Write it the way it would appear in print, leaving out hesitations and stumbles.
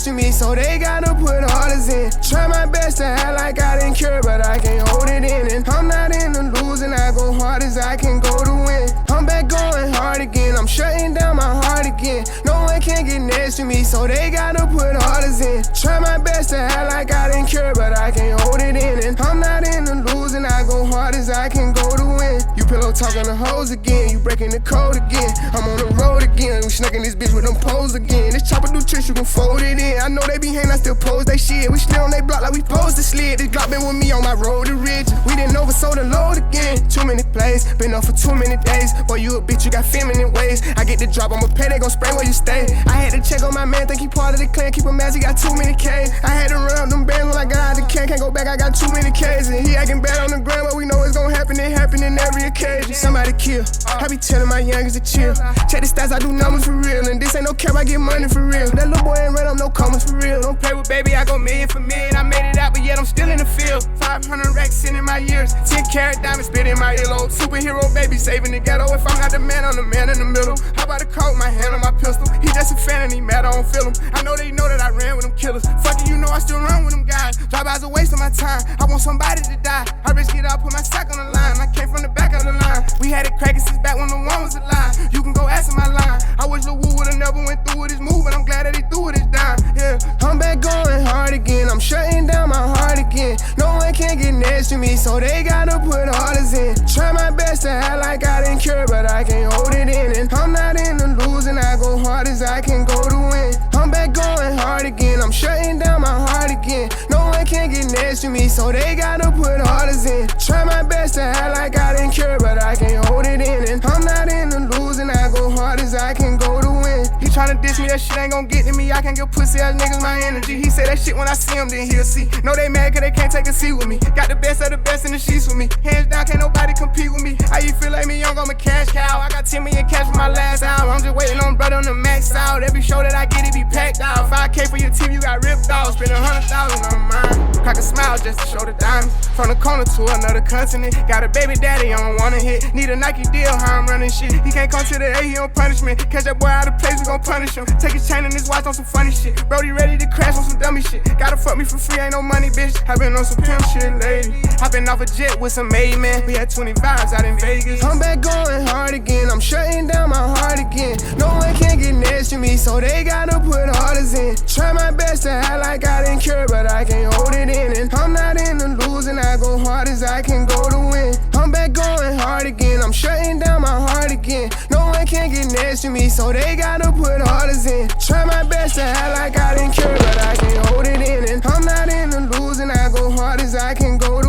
next to me, so they gotta put orders in. Try my best to act like I didn't care, but I can't hold it in. And I'm not into losing, I go hard as I can go to win. I'm back going hard again, I'm shutting down my heart again. No one can get next to me, so they gotta put orders in. Try my best to act like I didn't care, but I can't hold it in. And I'm not into losing, I go hard as I can go to win. You pillow talking to hoes again, you breaking the code again. I'm on the road again, we snacking this bitch with them poles again. This chopper do tricks, you can fold it in. I know they be hating, I still pose they shit. We still on they block like we posed to slid. This Glock been with me on my road to riches. We didn't oversold the load again. Too many plays, been up for too many days. Boy, you a bitch, you got feminine ways. I get the drop, I'ma pay, they gon' spray where you stay. I had to check on my man, think he part of the clan. Keep him as he got too many K's. I had to run up them bands when I got out the can. Can't go back, I got too many K's. And he acting bad on the ground, but we know it's gon' happen. It happen in every occasion. Somebody kill, I be telling my youngest to chill. Check the stats, I do numbers for real. And this ain't no cap, I get money for real. That little boy ain't run up no commas for real. Don't play with baby, I go million for million. I made it out, but yet I'm still in the field. 500 racks in my years, 10 carat diamonds spit in my earlobe. Superhero baby saving the ghetto. If I'm not the man, I'm the man in the middle. How about a coat, my hand on my pistol? He just a fan and he mad, I don't feel him. I know they know that I ran with them killers. Fucking, you know I still run with them guys. Drive-bys a waste of my time. I want somebody to die. I risk it all, put my sack on the line. I came from the back of the line. We had it cracking since back when the one was alive. You can go ask him my line. I wish Lil Wu would've never went through with his move, but I'm glad that he threw with his dime. Yeah, I'm back going hard again. I'm shutting down my heart again. No one can get next to me, so they gotta put orders in. Try my best to act like I didn't care, but I can't hold it in. And I'm not into losing, I go hard as I can go to win. I'm back going hard again, I'm shutting down my heart again. No one can get next to me, so they gotta put orders in. Try my best to act like I didn't care, but I can't hold it in. And I'm not into losing, I go hard as I can go to win. He tryna diss me, that shit ain't gon' get to me. I can't give pussy ass niggas my energy. He say that shit when I see him, then he'll see. Know they mad cause they can't take a seat with me. Got the best of the best in the sheets with me. Hands down, can't nobody compete with me. How you feel like me young, I'm a cash cow. I got 10 million cash for my last album. I'm just waiting on brother on the max out. Every show that I get, it be packed out. 5K for your team, you got ripped off. Spend 100,000 on mine. Crack a smile just to show the diamonds. From the corner to another continent. Got a baby daddy, I don't wanna hit. Need a Nike deal, how I'm running shit. He can't come to the A, he on punishment. Catch that boy out of place, we gon' punish him. Take his chain and his watch on some funny shit. Brody ready to crash on some dummy shit. Gotta fuck me for free, ain't no money, bitch. I been on some pimp shit lately. I been off a jet with some made man. We had 20 vibes out in Vegas. I'm back going hard again, I'm shutting down my heart again. No one can get next to me, so they gotta put orders in. Try my best to act like I didn't care, but I can't hold it in. And I'm not into losing, I go hard as I can go to win. I'm back going hard again, I'm shutting down my heart again. No one can get next to me, so they gotta put orders in. Try my best to act like I didn't care, but I can't hold it in. And I'm not into losing, I go hard as I can go to